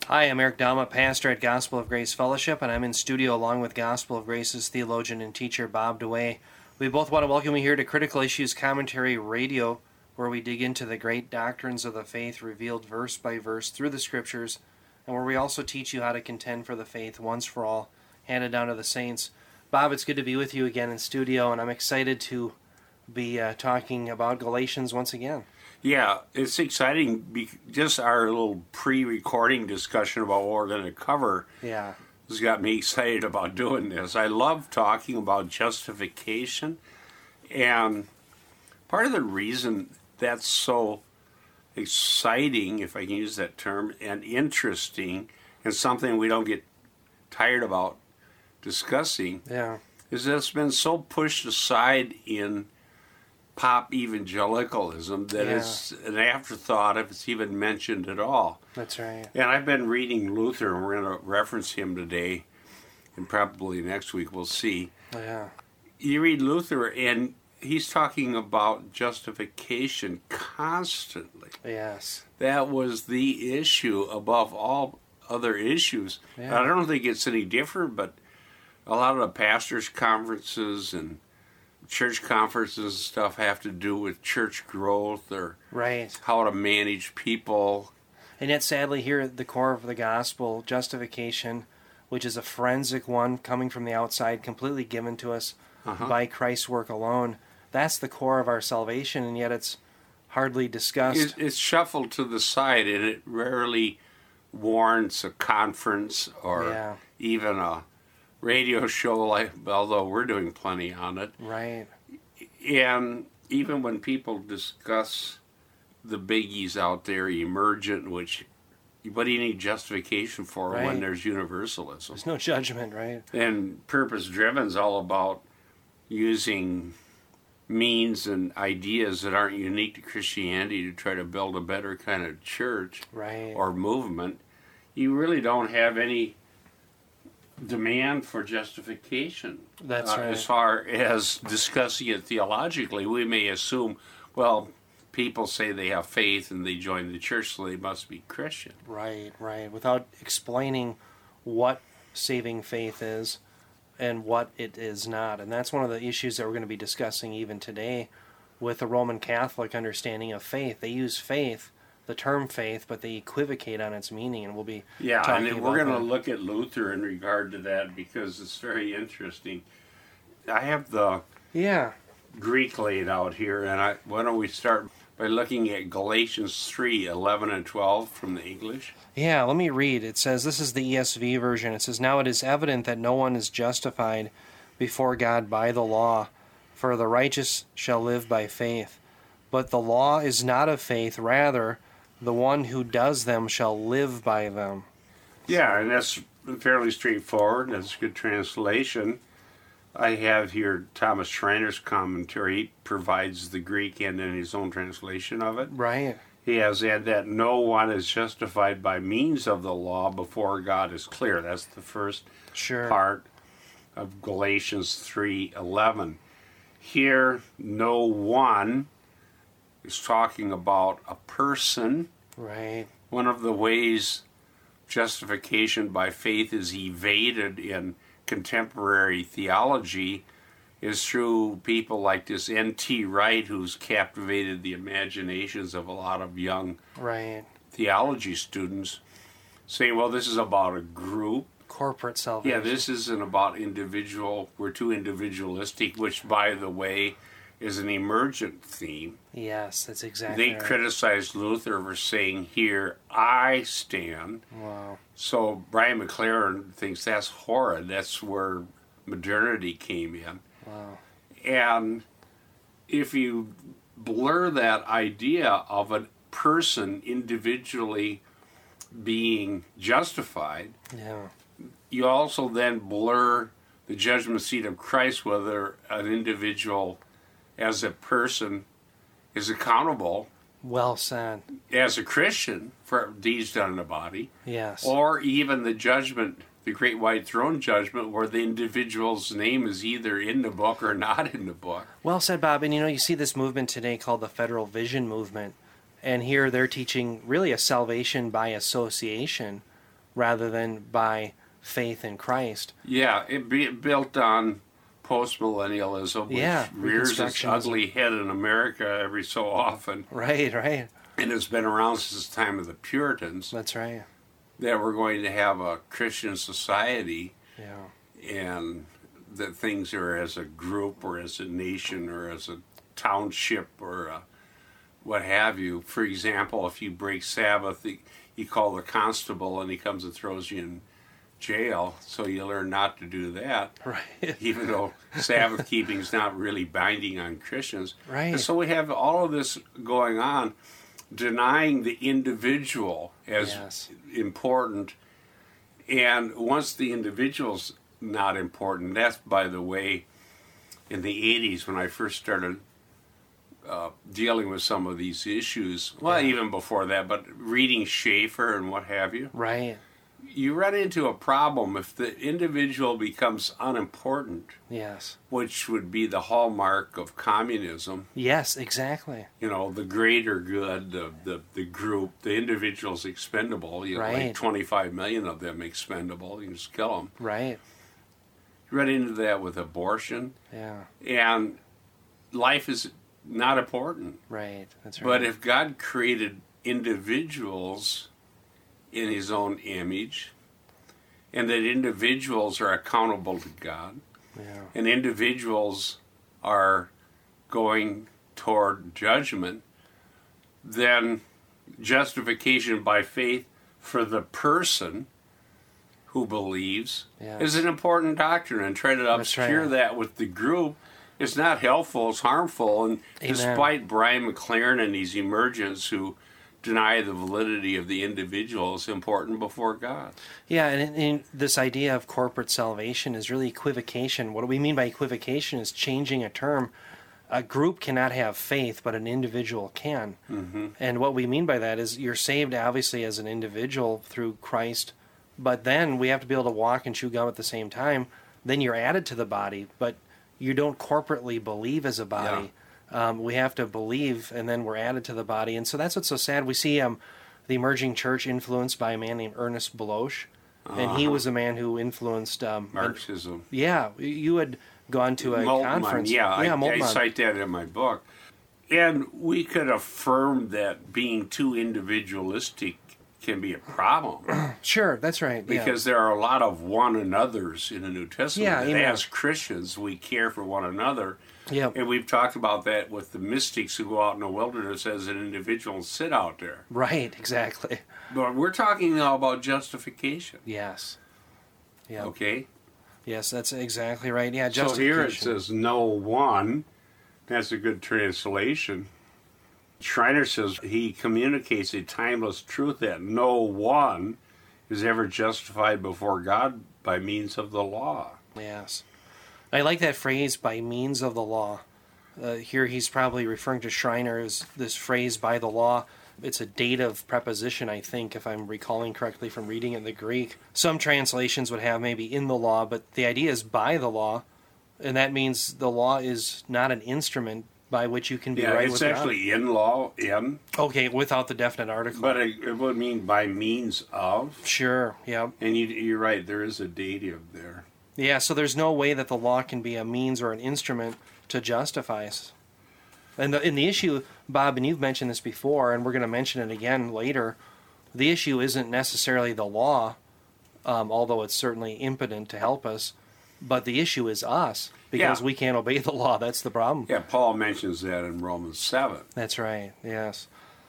Hi, I'm Eric Dama, pastor at Gospel of Grace Fellowship, and I'm in studio along with Gospel of Grace's theologian and teacher, Bob DeWay. We both want to welcome you here to Critical Issues Commentary Radio, where we dig into the great doctrines of the faith revealed verse by verse through the Scriptures, and where we also teach you how to contend for the faith once for all, handed down to the saints. Bob, it's good to be with you again in studio, and I'm excited to be talking about Galatians once again. Yeah, it's exciting. Just our little pre-recording discussion about what we're going to cover has got me excited about doing this. I love talking about justification, and part of the reason that's so exciting, if I can use that term, and interesting, and something we don't get tired about discussing, is that it's been so pushed aside in pop evangelicalism that it's an afterthought if it's even mentioned at all. That's right. And I've been reading Luther, and we're going to reference him today, and probably next week we'll see. Yeah. You read Luther, and he's talking about justification constantly. Yes. That was the issue above all other issues. Yeah. I don't think it's any different, but a lot of the pastors' conferences and church conferences and stuff have to do with church growth or how to manage people. And yet, sadly, here at the core of the gospel, justification, which is a forensic one coming from the outside, completely given to us by Christ's work alone, that's the core of our salvation, and yet it's hardly discussed. It's shuffled to the side, and it rarely warrants a conference or even a radio show, although we're doing plenty on it. Right. And even when people discuss the biggies out there, emergent, what do you need justification for when there's universalism? There's no judgment, right? And purpose-driven's all about using means and ideas that aren't unique to Christianity to try to build a better kind of church or movement. You really don't have any demand for justification. That's right. As far as discussing it theologically, we may assume, well, people say they have faith and they join the church, so they must be Christian. Right. Without explaining what saving faith is and what it is not. And that's one of the issues that we're going to be discussing even today with the Roman Catholic understanding of faith. They use faith, the term faith, but they equivocate on its meaning, and we'll be talking and about we're going to look at Luther in regard to that because it's very interesting. I have the Greek laid out here, and why don't we start by looking at Galatians 3:11 and 12 from the English? Yeah, let me read. It says, this is the ESV version. It says, "Now it is evident that no one is justified before God by the law, for the righteous shall live by faith. But the law is not of faith, rather the one who does them shall live by them." Yeah, and that's fairly straightforward. That's a good translation. I have here Thomas Schreiner's commentary. He provides the Greek and in his own translation of it. Right. He has said that no one is justified by means of the law before God is clear. That's the first part of Galatians 3:11. Here, no one is talking about a person. Right. One of the ways justification by faith is evaded in contemporary theology is through people like this N.T. Wright, who's captivated the imaginations of a lot of young theology students, saying, well, this is about a group. Corporate salvation. Yeah, this isn't about individual. We're too individualistic, which, by the way, is an emergent theme. Yes, that's exactly They criticized Luther for saying, here I stand. Wow. So Brian McLaren thinks that's horrid. That's where modernity came in. Wow. And if you blur that idea of a person individually being justified, you also then blur the judgment seat of Christ, whether an individual as a person is accountable. Well said. As a Christian for deeds done in the body. Yes. Or even the judgment, the great white throne judgment, where the individual's name is either in the book or not in the book. Well said, Bob. And you see this movement today called the Federal Vision Movement. And here they're teaching really a salvation by association, rather than by faith in Christ. Yeah, it built on post-millennialism, which rears its ugly head in America every so often. Right. And it's been around since the time of the Puritans. That's right. That we're going to have a Christian society, and that things are as a group or as a nation or as a township or what have you. For example, if you break Sabbath, you call the constable and he comes and throws you in jail, so you learn not to do that. Right. Even though Sabbath keeping is not really binding on Christians. Right. And so we have all of this going on, denying the individual as important. And once the individual's not important, that's, by the way, in the 80s when I first started dealing with some of these issues, well, even before that, but reading Schaeffer and what have you. Right. You run into a problem if the individual becomes unimportant. Yes. Which would be the hallmark of communism. Yes, exactly. You know, the greater good, the group, the individual's expendable. You know, like 25 million of them expendable. You can just kill them. Right. You run into that with abortion. Yeah. And life is not important. Right. That's right. But if God created individuals in his own image, and that individuals are accountable to God, and individuals are going toward judgment, then justification by faith for the person who believes is an important doctrine, and try to obscure that with the group. It's not helpful, it's harmful, and despite Brian McLaren and these emergents who deny the validity of the individual is important before God. Yeah, and this idea of corporate salvation is really equivocation. What we mean by equivocation is changing a term. A group cannot have faith, but an individual can. Mm-hmm. And what we mean by that is you're saved, obviously, as an individual through Christ, but then we have to be able to walk and chew gum at the same time. Then you're added to the body, but you don't corporately believe as a body. Yeah. We have to believe, and then we're added to the body. And so that's what's so sad. We see the emerging church influenced by a man named Ernest Bloch, and he was a man who influenced Marxism. You had gone to a conference. I cite that in my book. And we could affirm that being too individualistic can be a problem. Sure, that's right. Because there are a lot of one another's in the New Testament. And as Christians, we care for one another. Yeah. And we've talked about that with the mystics who go out in the wilderness as an individual and sit out there. Right, exactly. But we're talking now about justification. Yes. Yeah. Okay? Yes, that's exactly right. Yeah, justification. So here it says, no one. That's a good translation. Schreiner says he communicates a timeless truth that no one is ever justified before God by means of the law. Yes. I like that phrase, by means of the law. Here he's probably referring to Schreiner as this phrase, by the law. It's a dative preposition, I think, if I'm recalling correctly from reading it in the Greek. Some translations would have maybe in the law, but the idea is by the law, and that means the law is not an instrument by which you can be right with God. It's actually in law, in. Okay, without the definite article. But it would mean by means of. Sure, yeah. And you're right, there is a dative there. Yeah, so there's no way that the law can be a means or an instrument to justify us. And the issue, Bob, and you've mentioned this before, and we're going to mention it again later, the issue isn't necessarily the law, although it's certainly impotent to help us, but the issue is us, because we can't obey the law. That's the problem. Yeah, Paul mentions that in Romans 7. That's right, yes.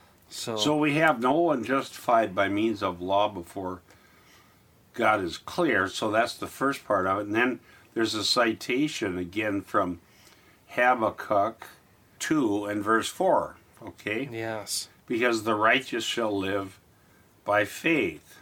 So we have no one justified by means of law before God is clear, so that's the first part of it. And then there's a citation again from Habakkuk 2 and verse 4, okay? Yes. Because the righteous shall live by faith.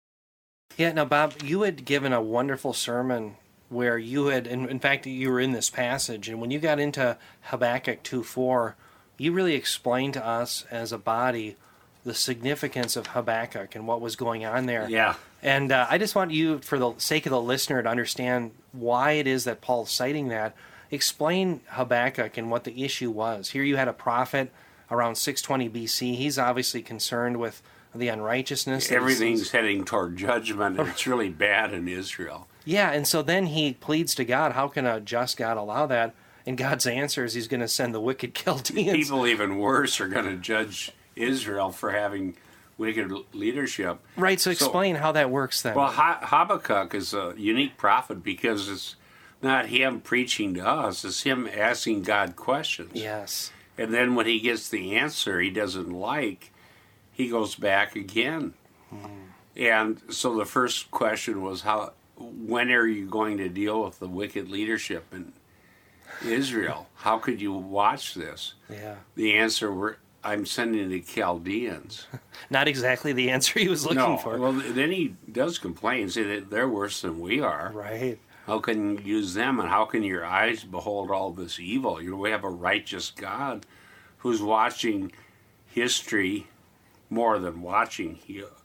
Yeah, now, Bob, you had given a wonderful sermon where you had, in fact, you were in this passage, and when you got into Habakkuk 2:4, you really explained to us as a body the significance of Habakkuk and what was going on there. Yeah. And I just want you, for the sake of the listener, to understand why it is that Paul's citing that. Explain Habakkuk and what the issue was. Here you had a prophet around 620 BC. He's obviously concerned with the unrighteousness. Everything's heading toward judgment, and it's really bad in Israel. Yeah, and so then he pleads to God, how can a just God allow that? And God's answer is he's going to send the wicked Chaldeans. People even worse are going to judge Israel for having wicked leadership. Right, so explain how that works then. Well, Habakkuk is a unique prophet because it's not him preaching to us, it's him asking God questions. Yes. And then when he gets the answer he doesn't like, he goes back again. And so the first question was, when are you going to deal with the wicked leadership in Israel? How could you watch this? Yeah. The answer I'm sending the Chaldeans. Not exactly the answer he was looking for. Well, then he does complain, say that they're worse than we are. Right. How can you use them, and how can your eyes behold all this evil? We have a righteous God who's watching history more than watching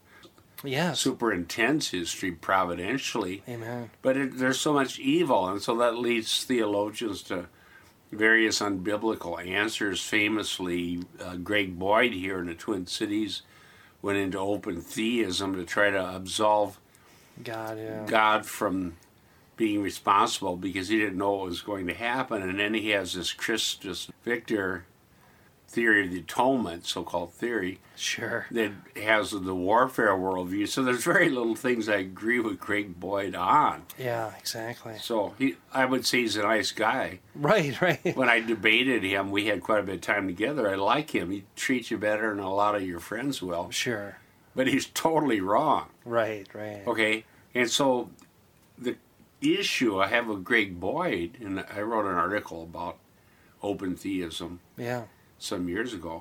superintends history providentially. Amen. But there's so much evil, and so that leads theologians to various unbiblical answers. Famously, Greg Boyd here in the Twin Cities went into open theism to try to absolve God from being responsible because he didn't know what was going to happen. And then he has this Christus Victor theory of the atonement, so-called theory, that has the warfare worldview. So there's very little things I agree with Greg Boyd on. Yeah, exactly. So I would say he's a nice guy. Right. When I debated him, we had quite a bit of time together. I like him. He treats you better than a lot of your friends will. Sure. But he's totally wrong. Right. Okay, and so the issue I have with Greg Boyd, and I wrote an article about open theism some years ago,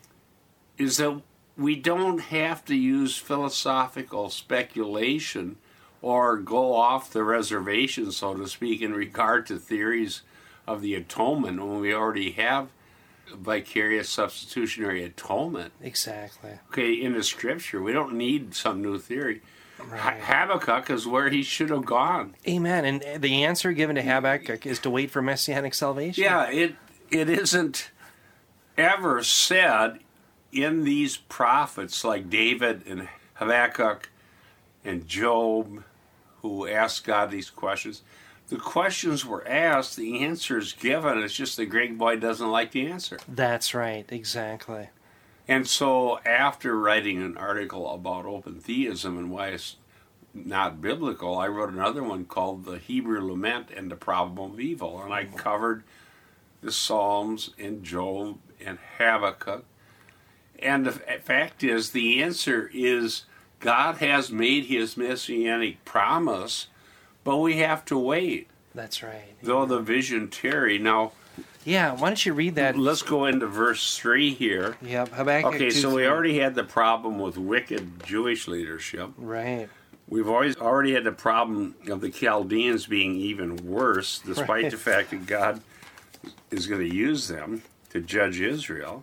is that we don't have to use philosophical speculation or go off the reservation, so to speak, in regard to theories of the atonement when we already have vicarious substitutionary atonement. Exactly. Okay, in the scripture, we don't need some new theory. Right. Habakkuk is where he should have gone. Amen. And the answer given to Habakkuk is to wait for messianic salvation. Yeah, it isn't ever said in these prophets like David and Habakkuk and Job, who asked God these questions. The questions were asked, the answer is given. It's just that Greg Boyd doesn't like the answer. That's right, exactly. And so after writing an article about open theism and why it's not biblical, I wrote another one called The Hebrew Lament and the Problem of Evil. And I covered the Psalms and Job and Habakkuk. And the fact is, the answer is God has made his messianic promise, but we have to wait. That's right. Though the vision tarry. Now, yeah, why don't you read that? Let's go into verse 3 here. Yep, Habakkuk. Okay, so we already had the problem with wicked Jewish leadership. Right. We've already had the problem of the Chaldeans being even worse, despite the fact that God is going to use them to judge Israel.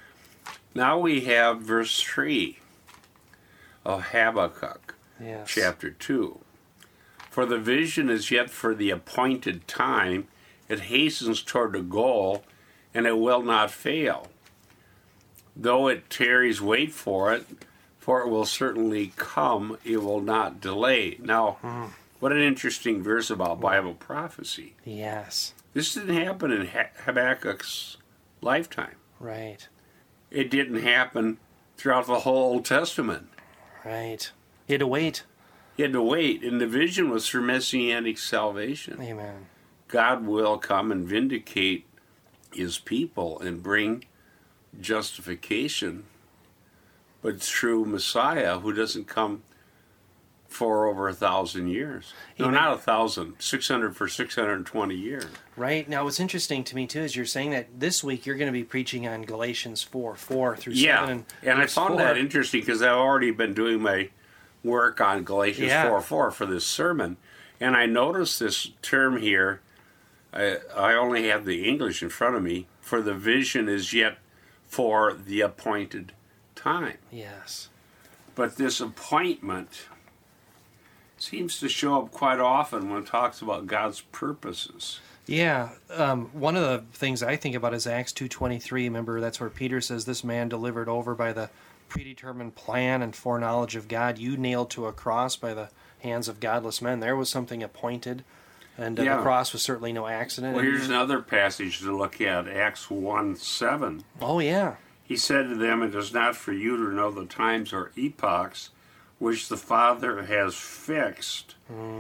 Now we have verse 3 of Habakkuk, chapter 2. For the vision is yet for the appointed time. It hastens toward the goal, and it will not fail. Though it tarries, wait for it will certainly come. It will not delay. Now, what an interesting verse about Bible prophecy. Yes. This didn't happen in Habakkuk's lifetime. Right. It didn't happen throughout the whole Old Testament. Right. He had to wait. He had to wait, and the vision was for messianic salvation. Amen. God will come and vindicate his people and bring justification, but through Messiah, who doesn't come for over 1,000 years. No, not 1,000, 600 for 620 years. Right. Now, what's interesting to me, too, is you're saying that this week you're going to be preaching on Galatians 4:4 through 7. And I found that interesting because I've already been doing my work on Galatians 4:4 for this sermon. And I noticed this term here. I only have the English in front of me. For the vision is yet for the appointed time. Yes. But this appointment seems to show up quite often when it talks about God's purposes. Yeah. One of the things I think about is Acts 2:23. Remember, that's where Peter says, this man delivered over by the predetermined plan and foreknowledge of God, you nailed to a cross by the hands of godless men. There was something appointed, and the cross was certainly no accident. Well, here's another passage to look at, Acts 1:7. Oh, yeah. He said to them, "It is not for you to know the times or epochs which the Father has fixed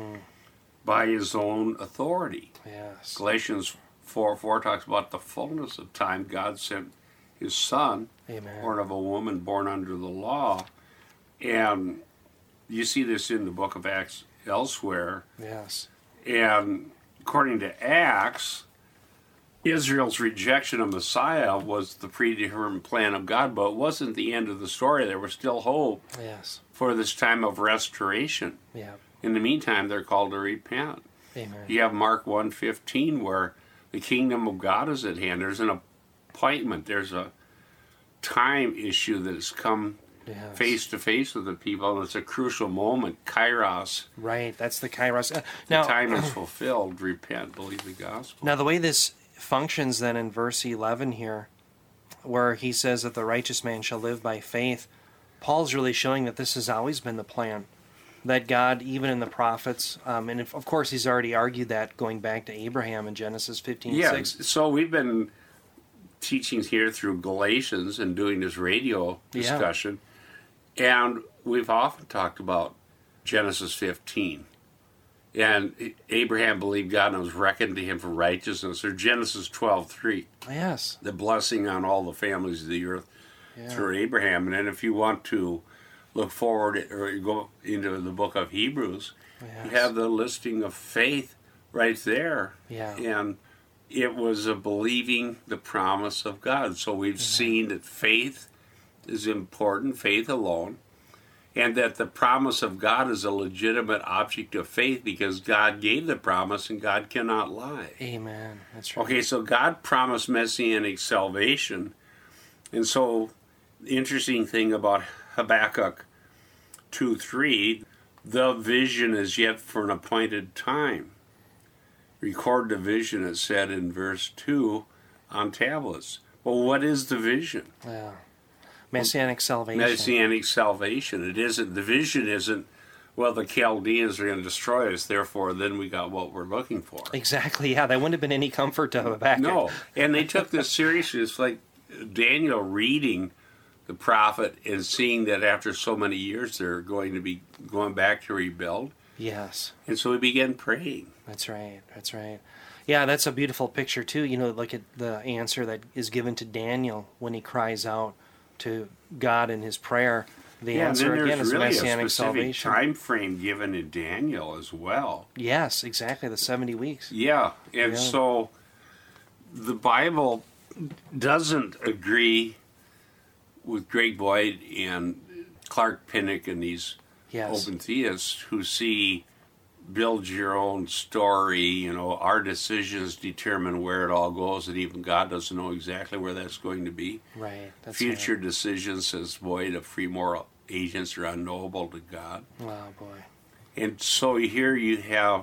by his own authority." Yes. Galatians 4:4 talks about the fullness of time. God sent his Son, Amen. born of a woman, born under the law. And you see this in the book of Acts elsewhere. Yes. And according to Acts, Israel's rejection of Messiah was the predetermined plan of God, but it wasn't the end of the story. There was still hope for this time of restoration. Yeah. In the meantime, they're called to repent. Amen. You have Mark 1:15 where the kingdom of God is at hand. There's an appointment. There's a time issue that has come face to face with the people, and it's a crucial moment. Kairos. Right, that's the Kairos. Now, the time is fulfilled. Repent, believe the gospel. Now, the way this functions then in verse 11 here, where he says that the righteous man shall live by faith, Paul's really showing that this has always been the plan. That God, even in the prophets, and of course he's already argued that going back to Abraham in Genesis 15:6. So we've been teaching here through Galatians and doing this radio discussion, and we've often talked about Genesis 15. And Abraham believed God and it was reckoned to him for righteousness. Or Genesis 12:3. Yes. The blessing on all the families of the earth through Abraham. And then if you want to look forward or go into the book of Hebrews, you have the listing of faith right there. Yeah. And it was a believing the promise of God. So we've seen that faith is important, faith alone, and that the promise of God is a legitimate object of faith because God gave the promise and God cannot lie. Amen. That's right. Okay, so God promised messianic salvation. And so the interesting thing about Habakkuk 2:3, the vision is yet for an appointed time. Record the vision, it said in verse 2, on tablets. Well, what is the vision? Yeah. Messianic salvation. Messianic salvation. It isn't, the vision isn't, well, the Chaldeans are going to destroy us, therefore then we got what we're looking for. Exactly, yeah. That wouldn't have been any comfort to Habakkuk. No, and they took this seriously. It's like Daniel reading the prophet and seeing that after so many years they're going to be going back to rebuild. Yes. And so he began praying. That's right, that's right. Yeah, that's a beautiful picture too. You know, look at the answer that is given to Daniel when he cries out to God in his prayer. The answer again is really messianic salvation. Time frame given in Daniel as well. Yes, exactly, the 70 weeks. Yeah, and so the Bible doesn't agree with Greg Boyd and Clark Pinnock and these open theists who see build your own story, you know, our decisions determine where it all goes, and even God doesn't know exactly where that's going to be. Right. That's Future decisions, says Boyd, of free moral agents are unknowable to God. Wow, boy. And so here you have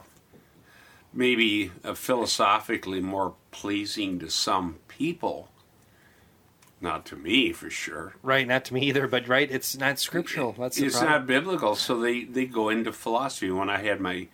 maybe a philosophically more pleasing to some people. Not to me, for sure. Right, not to me either, but right, it's not scriptural. That's the It's problem. not biblical, so they go into philosophy. When I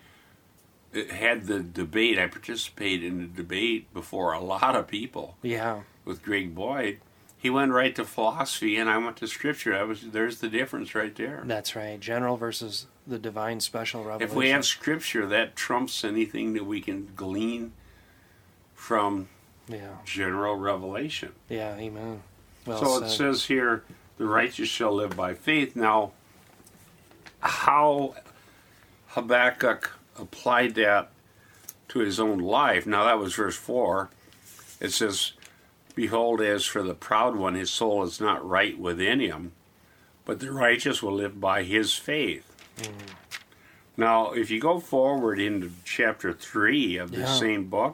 had the debate, I participated in the debate before a lot of people. Yeah. With Greg Boyd. He went right to philosophy, and I went to scripture. There's the difference right there. That's right. General versus the divine special revelation. If we have scripture, that trumps anything that we can glean from general revelation. Yeah, amen. Well so said. it says here, the righteous shall live by faith. Now, how Habakkuk applied that to his own life, now that was verse 4. It says, behold, as for the proud one, his soul is not right within him, but the righteous will live by his faith. Now, if you go forward into chapter 3 of the same book,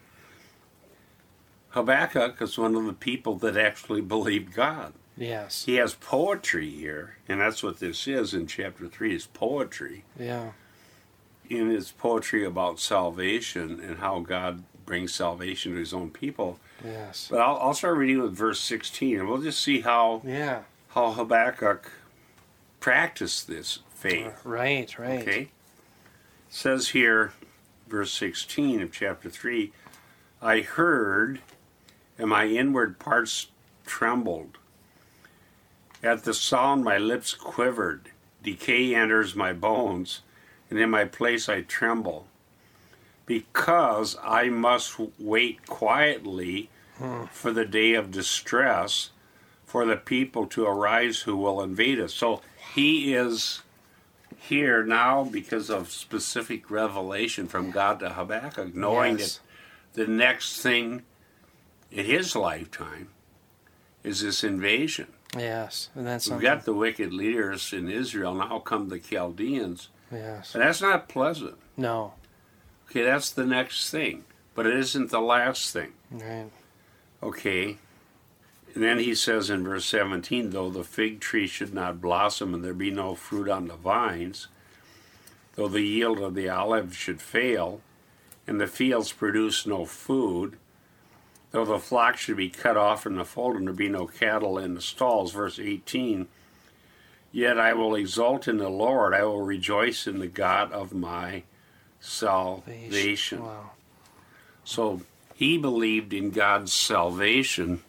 Habakkuk is one of the people that actually believed God. Yes. He has poetry here, and that's what this is in chapter 3, is poetry. Yeah. In his poetry about salvation and how God brings salvation to his own people. Yes. But I'll start reading with verse 16, and we'll just see how how Habakkuk practiced this faith. Right. Okay? It says here, verse 16 of chapter 3, I heard, and my inward parts trembled. At the sound my lips quivered. Decay enters my bones, and in my place I tremble. Because I must wait quietly for the day of distress, for the people to arise who will invade us. So he is here now because of specific revelation from God to Habakkuk, knowing that the next thing in his lifetime is this invasion. Yes, and that's We've got the wicked leaders in Israel, now come the Chaldeans. Yes. And that's not pleasant. No. Okay, that's the next thing. But it isn't the last thing. Right. Okay. And then he says in verse 17, though the fig tree should not blossom and there be no fruit on the vines, though the yield of the olive should fail, and the fields produce no food, though the flock should be cut off from the fold and there be no cattle in the stalls, verse 18, yet I will exult in the Lord, I will rejoice in the God of my salvation. Wow. So he believed in God's salvation,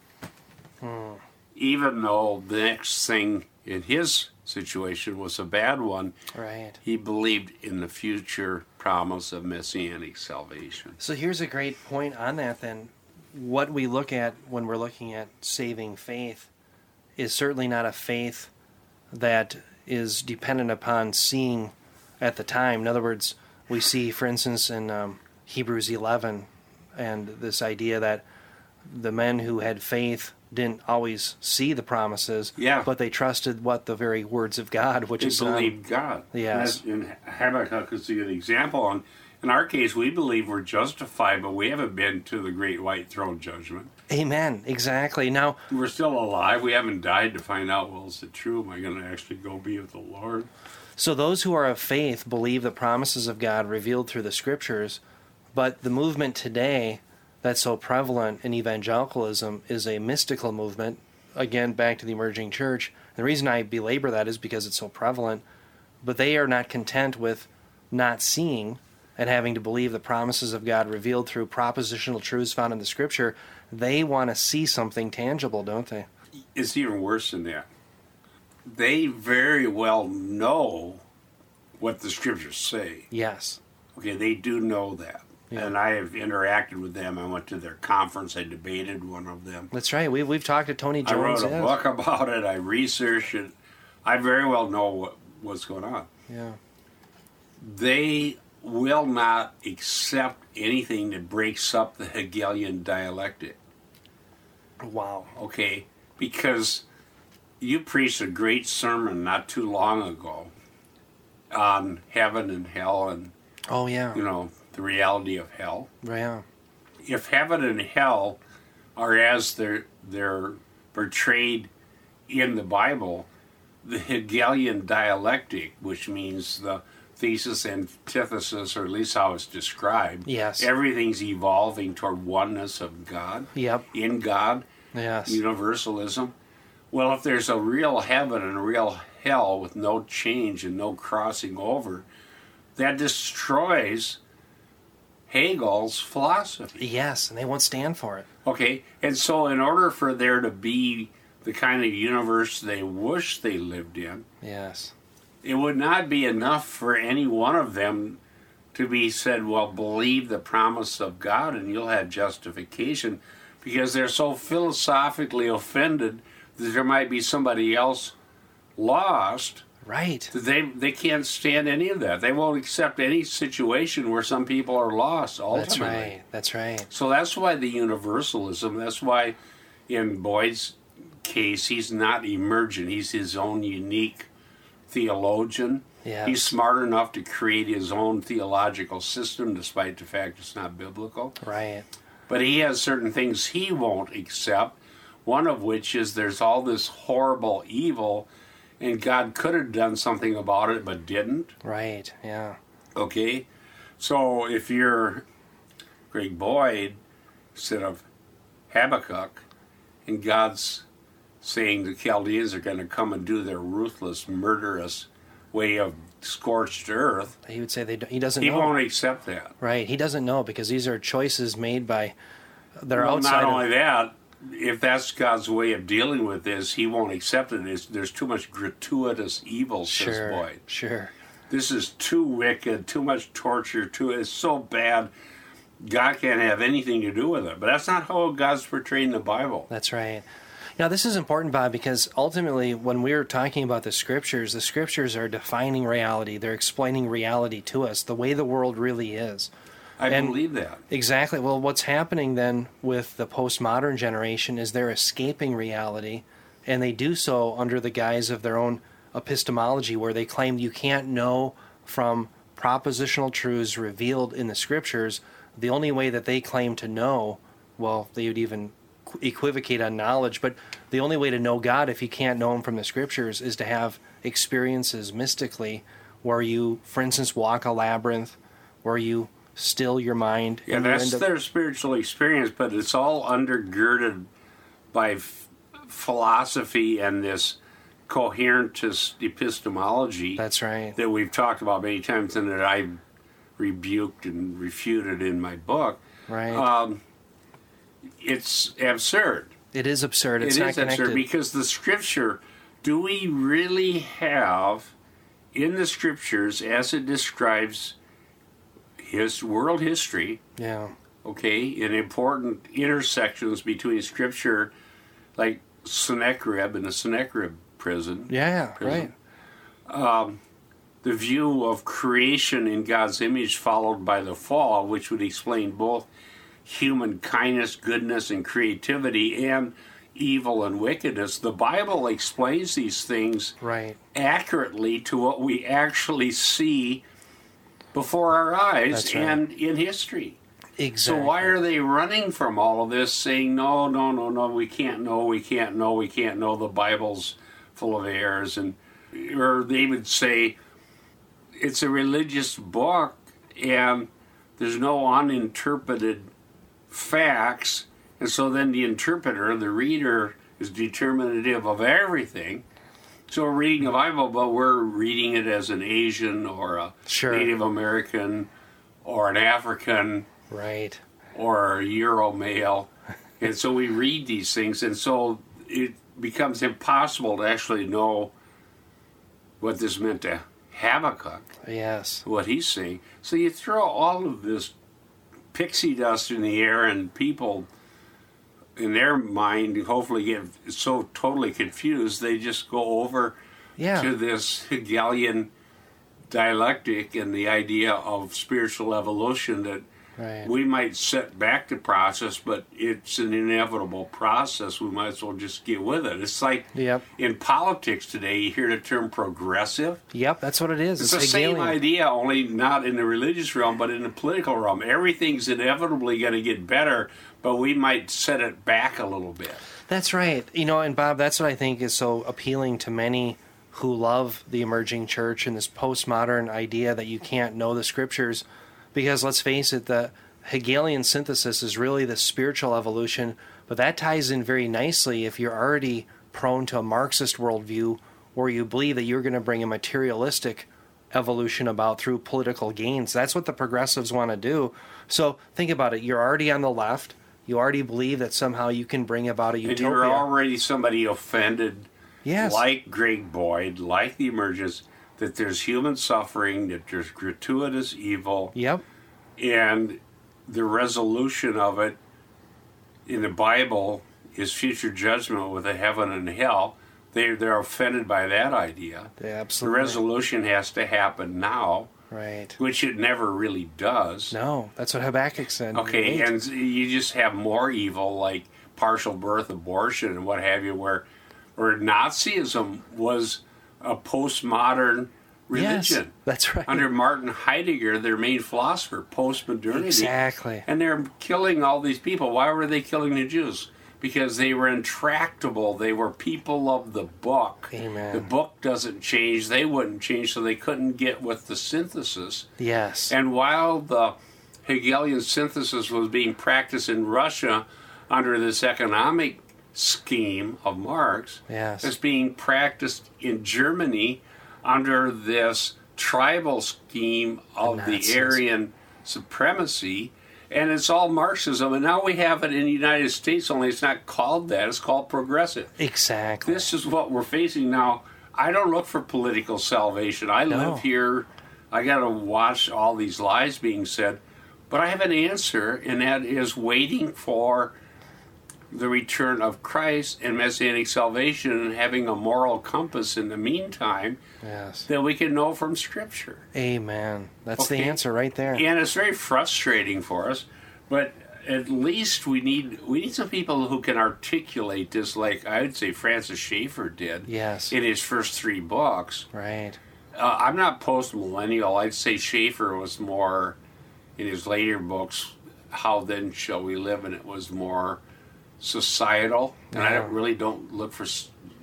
even though the next thing in his situation was a bad one. Right. He believed in the future promise of messianic salvation. So here's a great point on that then. What we look at when we're looking at saving faith is certainly not a faith that is dependent upon seeing at the time. In other words, we see, for instance, in Hebrews 11, and this idea that the men who had faith didn't always see the promises, but they trusted what the very words of God, which is... They believed God. Yes. And Habakkuk is a good example. In our case, we believe we're justified, but we haven't been to the great white throne judgment. Amen. Exactly. Now, we're still alive. We haven't died to find out, well, is it true? Am I going to actually go be with the Lord? So those who are of faith believe the promises of God revealed through the Scriptures, but the movement today that's so prevalent in evangelicalism is a mystical movement. Again, back to the emerging church. The reason I belabor that is because it's so prevalent, but they are not content with not seeing and having to believe the promises of God revealed through propositional truths found in the Scripture. They want to see something tangible, don't they? It's even worse than that. They very well know what the Scriptures say. Yes. Okay, they do know that. Yeah. And I have interacted with them. I went to their conference. I debated one of them. That's right. We've talked to Tony Jones. I wrote a book about it. I researched it. I very well know what's going on. Yeah. They will not accept anything that breaks up the Hegelian dialectic. Wow. Okay, because you preached a great sermon not too long ago on heaven and hell and, the reality of hell. Yeah. If heaven and hell are as they're portrayed in the Bible, the Hegelian dialectic, which means the thesis, antithesis, or at least how it's described. Yes. Everything's evolving toward oneness of God. Yep. In God. Yes. Universalism. Well, if there's a real heaven and a real hell with no change and no crossing over, that destroys Hegel's philosophy. Yes, and they won't stand for it. Okay, and so in order for there to be the kind of universe they wish they lived in, yes, it would not be enough for any one of them to be said, well, believe the promise of God and you'll have justification, because they're so philosophically offended that there might be somebody else lost. Right. They can't stand any of that. They won't accept any situation where some people are lost ultimately. That's right. So that's why the universalism, that's why in Boyd's case, he's not emergent. He's his own unique theologian. Yes. He's smart enough to create his own theological system despite the fact it's not biblical. Right. But he has certain things he won't accept, one of which is there's all this horrible evil and God could have done something about it but didn't. Right, yeah. Okay? So if you're Greg Boyd instead of Habakkuk, and God's saying the Chaldeans are going to come and do their ruthless, murderous way of scorched earth. He would say he doesn't know. He won't accept that. Right. He doesn't know because these are choices made by their well, outside. Not only that, if that's God's way of dealing with this, he won't accept it. There's too much gratuitous evil, says Boyd. Sure. This is too wicked, too much torture, it's so bad. God can't have anything to do with it. But that's not how God's portrayed in the Bible. That's right. Now, this is important, Bob, because ultimately, when we're talking about the Scriptures are defining reality. They're explaining reality to us, the way the world really is. I believe that. Exactly. Well, what's happening then with the postmodern generation is they're escaping reality, and they do so under the guise of their own epistemology, where they claim you can't know from propositional truths revealed in the Scriptures. The only way that they claim to know, well, they would even equivocate on knowledge, but the only way to know God, if you can't know Him from the Scriptures, is to have experiences mystically where you, for instance, walk a labyrinth, where you still your mind. Yeah, that's their spiritual experience, but it's all undergirded by philosophy and this coherentist epistemology. That's right. That we've talked about many times and that I've rebuked and refuted in my book. Right. It's absurd. It is absurd. It's not connected. Absurd because the Scripture, do we really have in the Scriptures, as it describes his world history, okay, in important intersections between Scripture, like Sennacherib and the Sennacherib prison. Right. The view of creation in God's image followed by the fall, which would explain both human kindness, goodness, and creativity, and evil and wickedness. The Bible explains these things accurately to what we actually see before our eyes and in history. Exactly. So why are they running from all of this, saying, no, we can't know, the Bible's full of errors, or they would say, it's a religious book, and there's no uninterpreted facts, and so then the interpreter, the reader, is determinative of everything. So we're reading the Bible, but we're reading it as an Asian or a Native American or an African or a Euro male. And so we read these things, and so it becomes impossible to actually know what this meant to Habakkuk. Yes. What he's saying. So you throw all of this pixie dust in the air, and people in their mind hopefully get so totally confused they just go over to this Hegelian dialectic and the idea of spiritual evolution that we might set back the process, but it's an inevitable process. We might as well just get with it. It's like in politics today, you hear the term progressive. Yep, that's what it is. It's the Hegelian. Same idea, only not in the religious realm, but in the political realm. Everything's inevitably going to get better, but we might set it back a little bit. That's right. And Bob, that's what I think is so appealing to many who love the emerging church and this postmodern idea that you can't know the Scriptures. Because let's face it, the Hegelian synthesis is really the spiritual evolution, but that ties in very nicely if you're already prone to a Marxist worldview where you believe that you're going to bring a materialistic evolution about through political gains. That's what the progressives want to do. So think about it. You're already on the left. You already believe that somehow you can bring about a utopia. And you're already somebody offended, like Greg Boyd, like the Emergence, that there's human suffering, that there's gratuitous evil. And the resolution of it in the Bible is future judgment with a heaven and hell. They're offended by that idea. Absolutely. The resolution has to happen now. Which it never really does. No, that's what Habakkuk said. Okay, and you just have more evil, like partial birth abortion and what have you, where Nazism was a postmodern religion. Yes, that's right. Under Martin Heidegger, their main philosopher, postmodernity. Exactly. And they're killing all these people. Why were they killing the Jews? Because they were intractable. They were people of the book. Amen. The book doesn't change. They wouldn't change, so they couldn't get with the synthesis. Yes. And while the Hegelian synthesis was being practiced in Russia under this economic scheme of Marx Yes. is being practiced in Germany under this tribal scheme of the Aryan supremacy, and it's all Marxism. And now we have it in the United States, only it's not called that, it's called progressive. Exactly. This is what we're facing now. I don't look for political salvation. I live here. I got to watch all these lies being said. But I have an answer, and that is waiting for the return of Christ and messianic salvation and having a moral compass in the meantime that we can know from Scripture. Amen. That's the answer right there. And it's very frustrating for us, but at least we need some people who can articulate this, like I would say Francis Schaeffer did in his first 3 books. Right. I'm not post-millennial. I'd say Schaeffer was more, in his later books, How Then Shall We Live, and it was more societal. And I really don't look for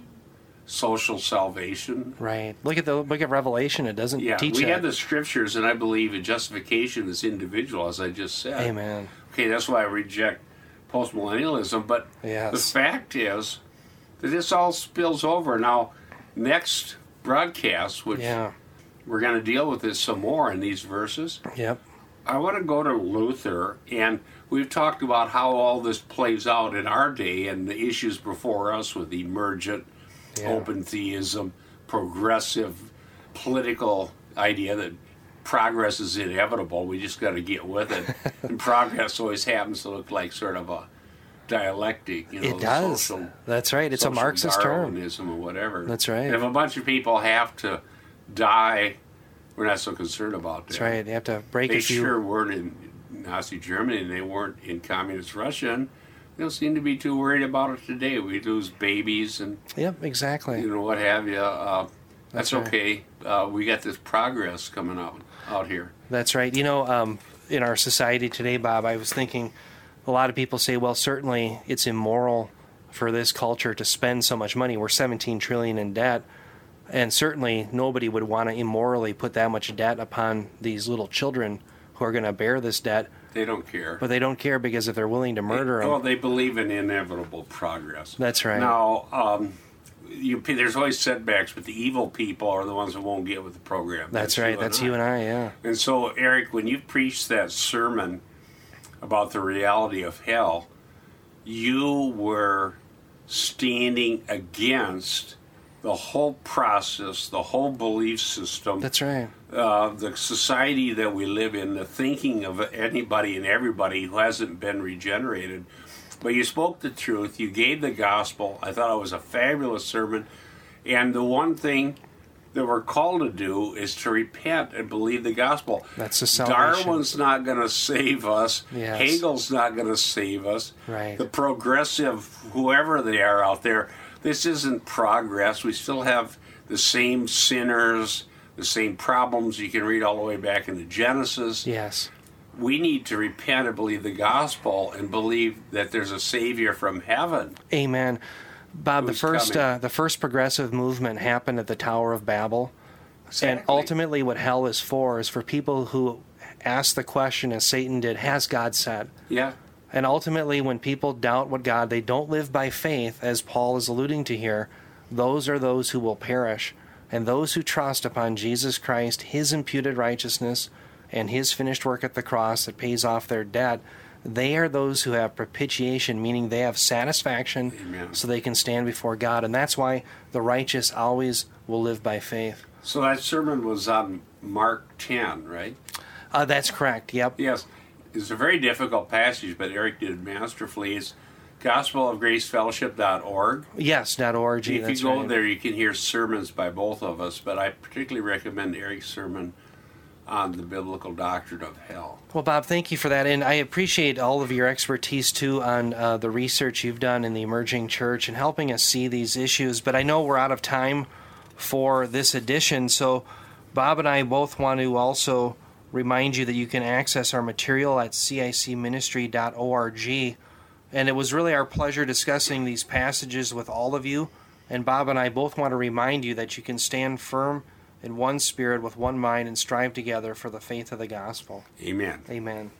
social salvation. Right. Look at Revelation. It doesn't teach we that. have the Scriptures, and I believe in justification is individual, as I just said. Amen. Okay, that's why I reject post-millennialism. But the fact is that this all spills over. Now, next broadcast, which we're going to deal with this some more in these verses. Yep. I want to go to Luther, and we've talked about how all this plays out in our day and the issues before us with emergent, open theism, progressive, political idea that progress is inevitable. We just got to get with it. And progress always happens to look like sort of a dialectic. It does. That's right. It's a Marxist term. Darwinism or whatever. That's right. And if a bunch of people have to die, we're not so concerned about that. That's right. You have to break a few. They sure weren't in Nazi Germany, and they weren't in communist Russia, and they don't seem to be too worried about it today. We lose babies and exactly. What have you. That's okay. We got this progress coming out here. That's right. In our society today, Bob, I was thinking, a lot of people say, well, certainly it's immoral for this culture to spend so much money. We're $17 trillion in debt. And certainly nobody would want to immorally put that much debt upon these little children who are going to bear this debt. They don't care. But they don't care because if they're willing to murder them... Well, they believe in inevitable progress. That's right. Now, there's always setbacks, but the evil people are the ones that won't get with the program. That's right. That's you and I, yeah. And so, Eric, when you preached that sermon about the reality of hell, you were standing against the whole process, the whole belief system. That's right. The society that we live in, the thinking of anybody and everybody who hasn't been regenerated. But you spoke the truth. You gave the gospel. I thought it was a fabulous sermon. And the one thing that we're called to do is to repent and believe the gospel. That's the salvation. Darwin's not going to save us. Yes. Hegel's not going to save us. Right. The progressive, whoever they are out there, this isn't progress. We still have the same sinners, the same problems. You can read all the way back into Genesis. Yes. We need to repent and believe the gospel and believe that there's a Savior from heaven. Amen. Bob, the first progressive movement happened at the Tower of Babel. Exactly. And ultimately what hell is for people who ask the question, as Satan did, has God said? Yeah. And ultimately, when people doubt what God, they don't live by faith, as Paul is alluding to here, those are those who will perish. And those who trust upon Jesus Christ, His imputed righteousness, and His finished work at the cross that pays off their debt, they are those who have propitiation, meaning they have satisfaction. Amen. So they can stand before God. And that's why the righteous always will live by faith. So that sermon was on Mark 10, right? That's correct, yep. Yes. It's a very difficult passage, but Eric did masterfully. It's gospelofgracefellowship.org. Yes, .org. If you go there, you can hear sermons by both of us, but I particularly recommend Eric's sermon on the biblical doctrine of hell. Well, Bob, thank you for that, and I appreciate all of your expertise, too, on the research you've done in the emerging church and helping us see these issues, but I know we're out of time for this edition, so Bob and I both want to also remind you that you can access our material at cicministry.org. And it was really our pleasure discussing these passages with all of you. And Bob and I both want to remind you that you can stand firm in one spirit with one mind and strive together for the faith of the gospel. Amen. Amen.